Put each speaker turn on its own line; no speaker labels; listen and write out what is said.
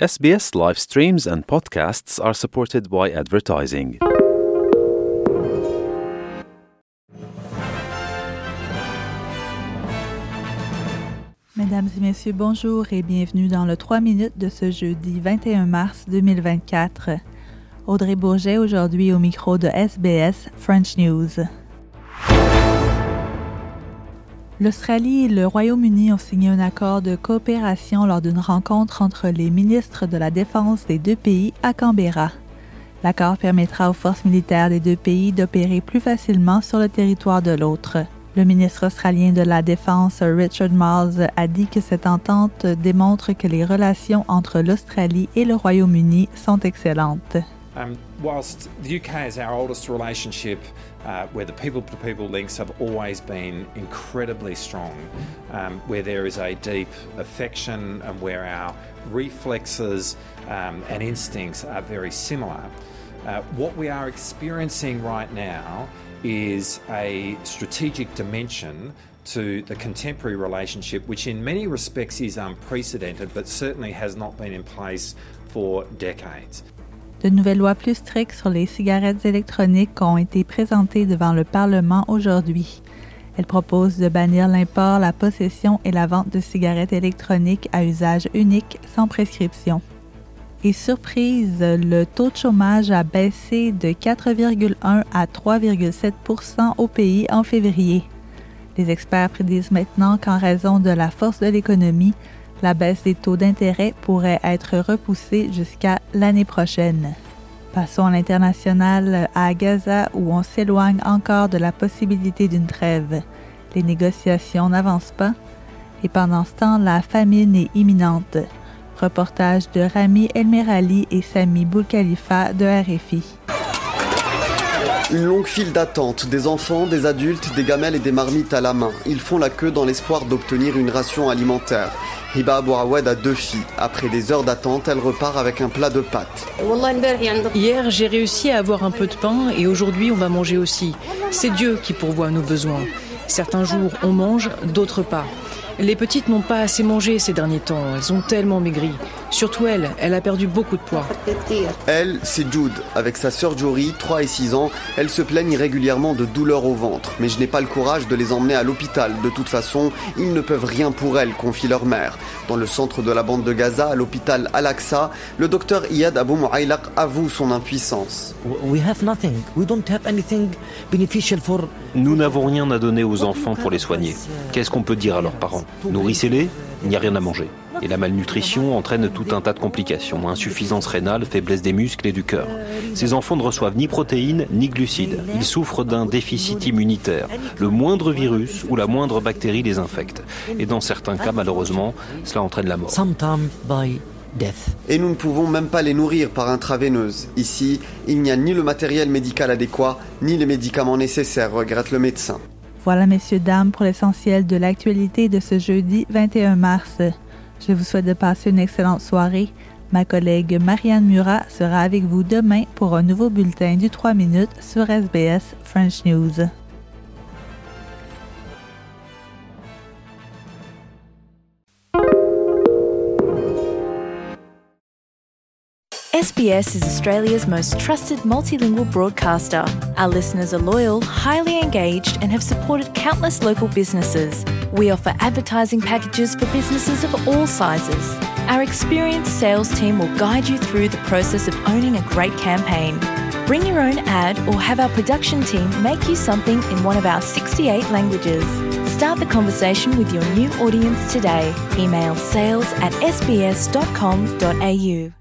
SBS live streams and podcasts are supported by advertising.
Mesdames et messieurs, bonjour et bienvenue dans le 3 minutes de ce jeudi 21 mars 2024. Audrey Bourget aujourd'hui au micro de SBS French News. L'Australie et le Royaume-Uni ont signé un accord de coopération lors d'une rencontre entre les ministres de la Défense des deux pays à Canberra. L'accord permettra aux forces militaires des deux pays d'opérer plus facilement sur le territoire de l'autre. Le ministre australien de la Défense, Richard Marles, a dit que cette entente démontre que les relations entre l'Australie et le Royaume-Uni sont excellentes.
Whilst the UK is our oldest relationship, where the people-to-people links have always been incredibly strong, where there is a deep affection and where our reflexes and instincts are very similar, what we are experiencing right now is a strategic dimension to the contemporary relationship, which in many respects is unprecedented, but certainly has not been in place for decades.
De nouvelles lois plus strictes sur les cigarettes électroniques ont été présentées devant le Parlement aujourd'hui. Elles proposent de bannir l'import, la possession et la vente de cigarettes électroniques à usage unique sans prescription. Et surprise, le taux de chômage a baissé de 4,1 à 3,7 % au pays en février. Les experts prédisent maintenant qu'en raison de la force de l'économie, la baisse des taux d'intérêt pourrait être repoussée jusqu'à l'année prochaine. Passons à l'international, à Gaza, où on s'éloigne encore de la possibilité d'une trêve. Les négociations n'avancent pas et pendant ce temps, la famine est imminente. Reportage de Rami El-Merali et Sami Boukhalifa de RFI.
Une longue file d'attente, des enfants, des adultes, des gamelles et des marmites à la main. Ils font la queue dans l'espoir d'obtenir une ration alimentaire. Hiba Abouawed a 2 filles. Après des heures d'attente, elle repart avec un plat de pâtes.
Hier, j'ai réussi à avoir un peu de pain et aujourd'hui, on va manger aussi. C'est Dieu qui pourvoit à nos besoins. Certains jours, on mange, d'autres pas. Les petites n'ont pas assez mangé ces derniers temps. Elles ont tellement maigri. Surtout elle a perdu beaucoup de poids.
Elle, c'est Jude. Avec sa sœur Jory, 3 et 6 ans, elles se plaignent régulièrement de douleurs au ventre. Mais je n'ai pas le courage de les emmener à l'hôpital. De toute façon, ils ne peuvent rien pour elles, confie leur mère. Dans le centre de la bande de Gaza, à l'hôpital Al-Aqsa, le docteur Iyad Abou Mouaylaq avoue son impuissance.
Nous n'avons rien à donner aux enfants pour les soigner. Qu'est-ce qu'on peut dire à leurs parents ? Nourrissez-les, il n'y a rien à manger. Et la malnutrition entraîne tout un tas de complications, insuffisance rénale, faiblesse des muscles et du cœur. Ces enfants ne reçoivent ni protéines ni glucides. Ils souffrent d'un déficit immunitaire. Le moindre virus ou la moindre bactérie les infecte. Et dans certains cas, malheureusement, cela entraîne la mort.
Et nous ne pouvons même pas les nourrir par intraveineuse. Ici, il n'y a ni le matériel médical adéquat, ni les médicaments nécessaires, regrette le médecin.
Voilà, messieurs, dames, pour l'essentiel de l'actualité de ce jeudi 21 mars. Je vous souhaite de passer une excellente soirée. Ma collègue Marianne Murat sera avec vous demain pour un nouveau bulletin du 3 minutes sur SBS French News.
SBS is Australia's most trusted multilingual broadcaster. Our listeners are loyal, highly engaged, and have supported countless local businesses. We offer advertising packages for businesses of all sizes. Our experienced sales team will guide you through the process of owning a great campaign. Bring your own ad or have our production team make you something in one of our 68 languages. Start the conversation with your new audience today. Email sales@sbs.com.au.